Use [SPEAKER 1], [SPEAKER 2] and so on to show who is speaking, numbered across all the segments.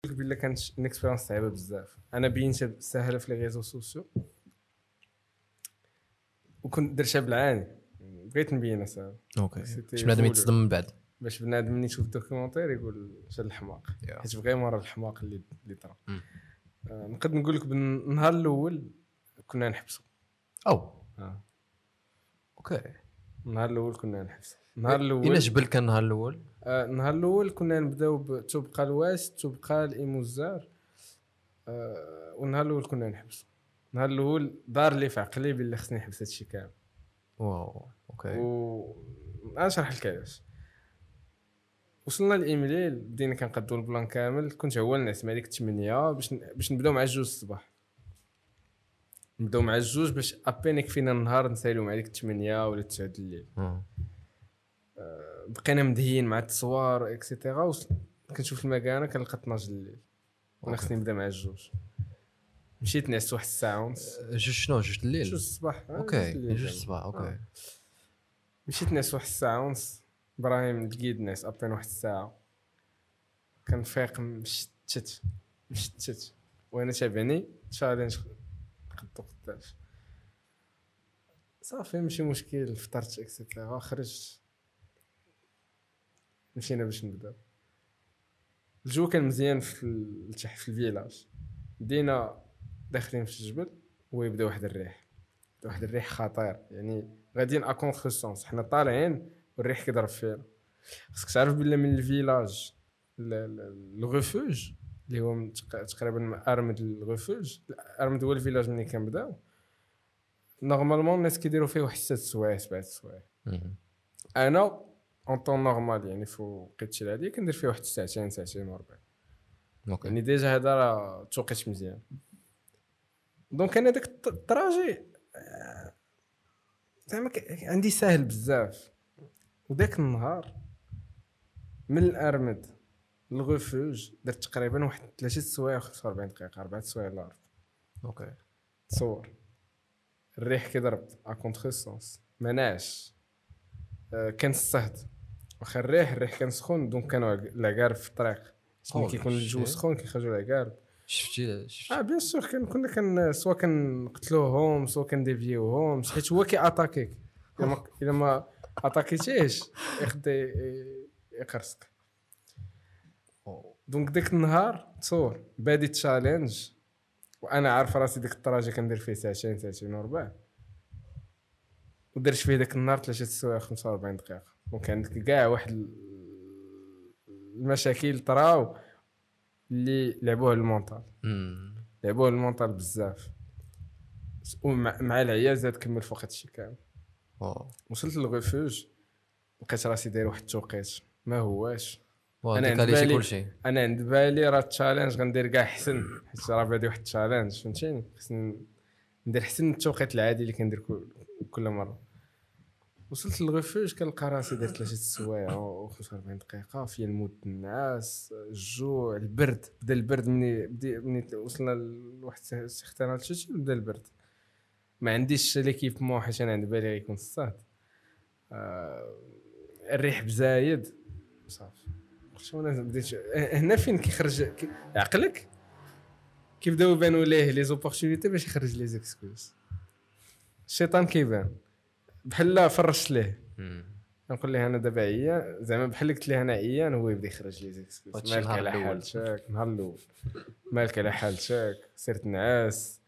[SPEAKER 1] بلا كانت اون اكسبيريونس صعيبه بزاف. انا بينتها ساهله في لي ريزو سوسيو وكنت درتها بالعاني، بغيت نبينها ساهله.
[SPEAKER 2] اوكي
[SPEAKER 1] C'était
[SPEAKER 2] باش بنادم
[SPEAKER 1] full.
[SPEAKER 2] يتصدم من بعد.
[SPEAKER 1] باش بنادم ملي يشوف الدوكيومونتير يقول شاد الحماق، حيت فريمون راه الحماق اللي طرا. نقدر نقول لك بالنهار الاول كنا نحبسوا.
[SPEAKER 2] او اوكي
[SPEAKER 1] النهار الاول كنا نحبسوا. النهار الاول
[SPEAKER 2] الا جبل كان النهار الاول.
[SPEAKER 1] النهار الاول كنا نبداو بتبقى الواس، تبقى الايموزار. والنهار الاول كنا نحبسوا. النهار الاول دار لي في عقلي باللي خصني نحبس هادشي كامل.
[SPEAKER 2] واو اوكي.
[SPEAKER 1] نشرح لك علاش. وصلنا لايميليل، بدينا كنقادو البلان كامل. كنت هو الناس مع ديك 8 باش نبداو مع 2 الصباح. نبداو مع 2 باش ابين يكفينا النهار نساليو مع ديك 8 ولا 9 الليل. بقينا مدهيين مع التصوار اكسيتيرا. كنشوف المكانه كنلقى 12 الليل وانا خصني نبدا مع 2. مشيت نعست واحد الساعه ونص.
[SPEAKER 2] شنو 2 الليل؟
[SPEAKER 1] 2 الصباح.
[SPEAKER 2] اوكي 2 الصباح اوكي.
[SPEAKER 1] مشيت نعس واحد الساعه ونص. ابراهيم لقيت ناس ابين واحد الساعه. كنفيق مشتت وانا تابعني تشالنج خدو قداش صافي. ماشي مشكل، فطرت اكسيتيرا، خرجت مشينا باش نبداو. الجو كان مزيان في التحت في الفيلاج. بدينا داخلين في الجبل ويبدا واحد الريح خطير، يعني غاديين ا كونترسونس. حنا طالعين والريح كيضرب فينا. خصك تعرف بلا من الفيلاج الغوفوج اللي هو تقريبا ارمد الغوفوج. ارمد هو الفيلاج ملي كنبداو نورمالمون الناس كيديروا فيه واحد 6 سوايع 7 سوايع. انا اون طون نورمال يعني فوق قيتش العادي كندير فيه واحد ساعتين وربع.
[SPEAKER 2] اوكي
[SPEAKER 1] يعني ديجا هذا راه توقيت مزيان. دونك انا داك التراجي زعما عندي ساهل بزاف. وداك النهار من الارمد للغوفوج درت تقريبا واحد 3 سوايع و 45 دقيقه 4 سوايع الارض.
[SPEAKER 2] اوكي
[SPEAKER 1] تصور الريح كيضرب ا كونترسونس مناش. كان الصهد واخا الريح كان سخون. دونك كانوا العقارب في الطريق. ملي كيكون الجو سخون كيخرجوا العقارب.
[SPEAKER 2] شفتي
[SPEAKER 1] بيان سور كنا سوا كنقتلوهم سوا كنديفيوهم حيت هو كياتاكيك. الا ما اتاكيتيش يخدي يقرصك. دونك ديك النهار تصور بادي تشالنج وانا عارف راسي ديك الطراجه كندير فيه ساعتين وربع ودرت فيه داك النهار 3 سوايع 45 دقيقه. دونك عندك كاع واحد المشاكل طراو اللي لعبوها المونطال بزاف. ومع العيا زاد كمل فوق هادشي كامل. وصلت للغوفوج لقيت راسي داير واحد التوقيت ما هواش. انا عند بالي راه التشالنج غندير كاع احسن حيت راه بادي واحد التشالنج فهمتيني. خصني ندير احسن من التوقيت العادي اللي كندير كل مره. وصلت للغوفوج كنلقى راسي داير 3 سوايع و 45 دقيقه فيا الموت النعاس الجوع البرد. بدا البرد مني وصلنا لواحد سيختان الشتي بدا البرد. ما عنديش ليكيبمون حيت انا عند بالي غيكون الصهد. الريح بزايد صافي. وانا بديت هنا فين كيخرج عقلك كيبداو يبانوا ليه لي زوبورتونيتي باش يخرج لي زيكسكوز. الشيطان كيبان بحال فرشت ليه. نقول ليه انا دابا عيان زعما بحال قلت ليه انا عيان هو يبدا يخرج لي زيكسكوز. مالك على حالتك نهار الاول مالك على حالتك سيرت نعاس.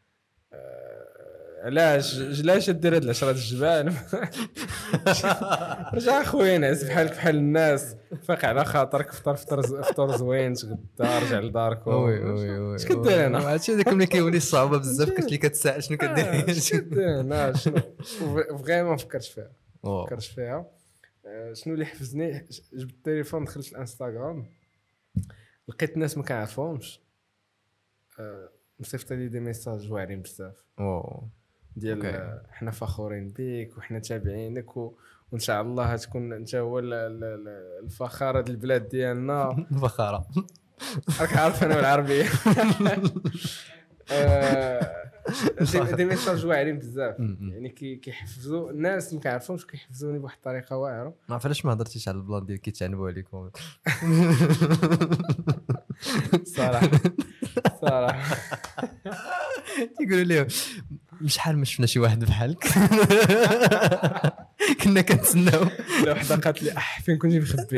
[SPEAKER 1] علاش دير هاد 10 الجبال رجع خويا نعس بحال الناس فاق على خاطرك فطر زوين تغدا رجع لدارك.
[SPEAKER 2] وي
[SPEAKER 1] اش كدير هنا؟
[SPEAKER 2] هادشي داك ملي كيولي الصعوبه بزاف كتلي كتسائل شنو كدير.
[SPEAKER 1] اش كدير هنا؟ شنو فريمون فكرت فيها. شنو اللي حفزني؟ جبت التليفون دخلت الانستغرام لقيت ناس ما كنعرفهمش مصيفط لي دي ميساج واعرين بزاف ديال حنا فخورين بك وحنا تابعينك وان شاء الله تكون انت هو الفخاره ديال البلاد ديالنا.
[SPEAKER 2] فخاره
[SPEAKER 1] راك عارف انا بالعربيه. دي ميساج واعرين بزاف يعني كيحفزوا الناس ما كيعرفوش كيحفزوني بواحد الطريقه واعره.
[SPEAKER 2] ما عرفتش ما هضرتيش على البلان ديال كيتعنبوا عليكم.
[SPEAKER 1] صراحه صراحه
[SPEAKER 2] تيقولوا ليه شحال ما شفنا شي واحد بحالك. كنا كنتسناو.
[SPEAKER 1] لا وحده قالت لي فين كنتي مخبي.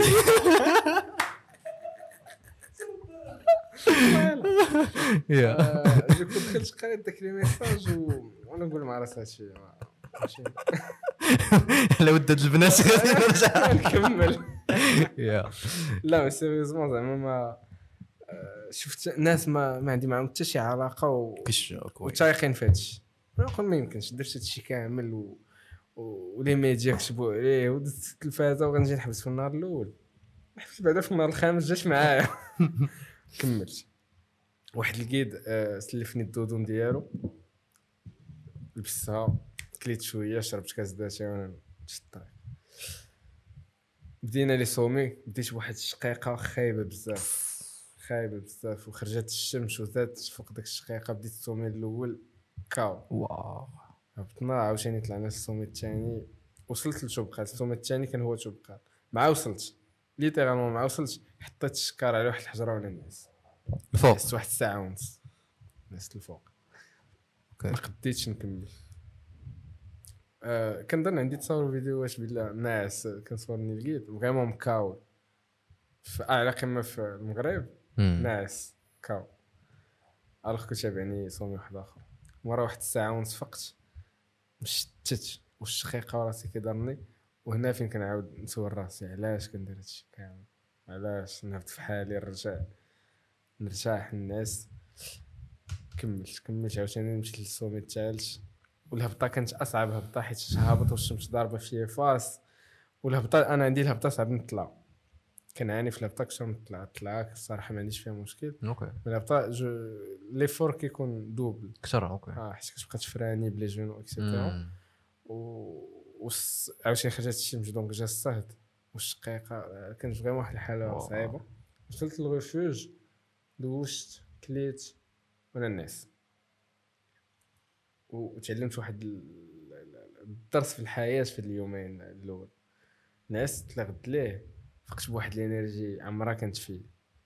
[SPEAKER 2] يا
[SPEAKER 1] جو كنت دخلت قريت داك لي ميساج وانا نقول مع راسي هادشي ماشي
[SPEAKER 2] على وداد البنات غادي نرجع
[SPEAKER 1] نكمل.
[SPEAKER 2] يا
[SPEAKER 1] لا سيريوزمون زعما ما شفت ناس ما عندي معهم حتى شي علاقه وتايقين في هادشي. نقول ما يمكنش درت هادشي كامل ولي ميديا كتبوا عليه ودزت التلفازه وغنجي نحبس في النهار الاول. حبست بعدا في النهار الخامس جاش معايا. كملت واحد الكيد سلفني الدودون ديالو لبستها كليت شويه شربت كاس داتاي وانا مشيت الطريق. بدينا لي صومي بديت بواحد الشقيقه خايبه بزاف وخرجت الشمس وزادت فوق داك الشقيقه. بديت الصومي الاول كاو
[SPEAKER 2] واو
[SPEAKER 1] هبطنا عاوتاني طلعنا الصومي الثاني وصلت لتوبقال. الصومي الثاني كان هو توبقال مع وصلت ليترالمون مع وصلت حطيت الشكار على واحد الحجره وانا نعس
[SPEAKER 2] الفوق
[SPEAKER 1] واحد الساعه ونص نعست الفوق. ما قديتش نكمل. كنظن عندي تصاور فيديوهات بالله ناس كنصورني لقيت فريمون مكاول في اعلى قمه في المغرب ناس كاو. الوغ كنت تابعني صومي واحد اخر مره واحد الساعه ونص فقت مشتت والشقيقه راسي كيضرني. وهنا فين كنعاود نسول راسي علاش كندير هادشي كامل علاش نهبط في حالي نرتاح الناس. كملت عاوتاني مشيت للصومي الثالث والهبطه كانت اصعب هبطه حيت هابط والشمس ضاربه فيا فاس. والهبطه انا عندي الهبطه صعب نطلع كنعاني في الهبطه اكثر من الطلعه الصراحه ما عنديش فيها مشكل.
[SPEAKER 2] اوكي
[SPEAKER 1] الهبطه لي فور كيكون دوبل
[SPEAKER 2] كثر. اوكي
[SPEAKER 1] حيت كتبقى تفراني بلي جونو اكسيتيرا. عاوتاني خرجت الشمس دونك جا الصهد والشقيقه كانت فريمون واحد الحاله صعيبه. وصلت للريفوج دوشت كليت وانا الناس وتعلمت واحد الدرس في الحياه في اليومين الاول. نعست تلغد ليه فقت بواحد الانرجي عمرها كانت فيه.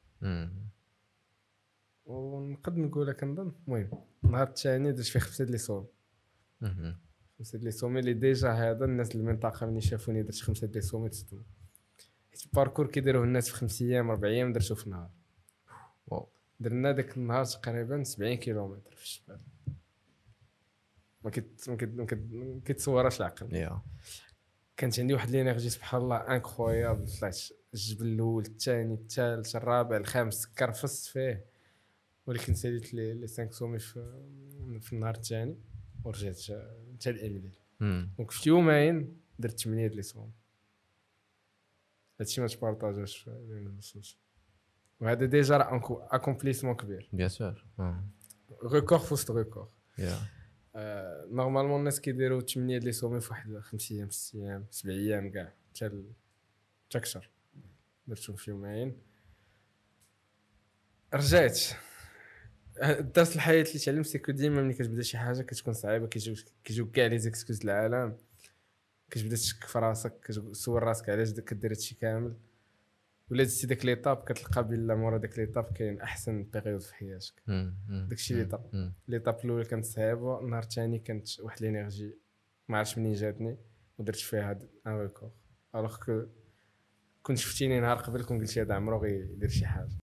[SPEAKER 1] ونقد نقولها كنظن المهم النهار الثاني درت فيه 5 لي صوم. 5 لي صوم اللي ديجا هذا الناس المنطقه ملي شافوني درت 5 لي صوم تصدموا حيت الباركور كيديروه الناس في 5 ايام 4 ايام درتو في نهار.
[SPEAKER 2] واو
[SPEAKER 1] درنا داك النهار تقريبا 70 كيلومتر في الجبال. ما كيتصورش العقل. كانت عندي واحد الانرجي سبحان الله انكرويابل. طلعت الجبل الاول الثاني الثالث الرابع الخامس كرفست فيه ولكن ساليت لي 5 سومي في النهار الثاني ورجعت حتى لإميلي. دونك في يومين درت 8 لي صوم. هادشي ما تبارطاجاش بين النصوص وهذا ديجا راه اكومبليسمون كبير
[SPEAKER 2] بيان سور.
[SPEAKER 1] ريكور فوست ريكور. نورمالمون الناس كيديروا 8 لي صومي في واحد 5 ايام 6 ايام 7 ايام كاع حتى اكثر. درتهم في يومين رجعت. الدرس الحياه اللي تعلمت سيكو ديما ملي كتبدا شي حاجه كتكون صعيبه كيجيوك كاع لي زيكسكوز العالم كتبدا تشك في راسك كتسول راسك علاش كدير هادشي كامل. ولا دزتي داك ليطاب كتلقى بلا مورا داك ليطاب كاين احسن بيريود في حياتك. داكشي ليطاب الاولى كانت صعيبه. النهار الثاني كانت واحد الانرجي ما عرفتش منين جاتني ودرت فيها هاد ان ريكور. الوغ كنت شفتيني نهار قبل كون قلتي هذا عمرو غيدير شي حاجه.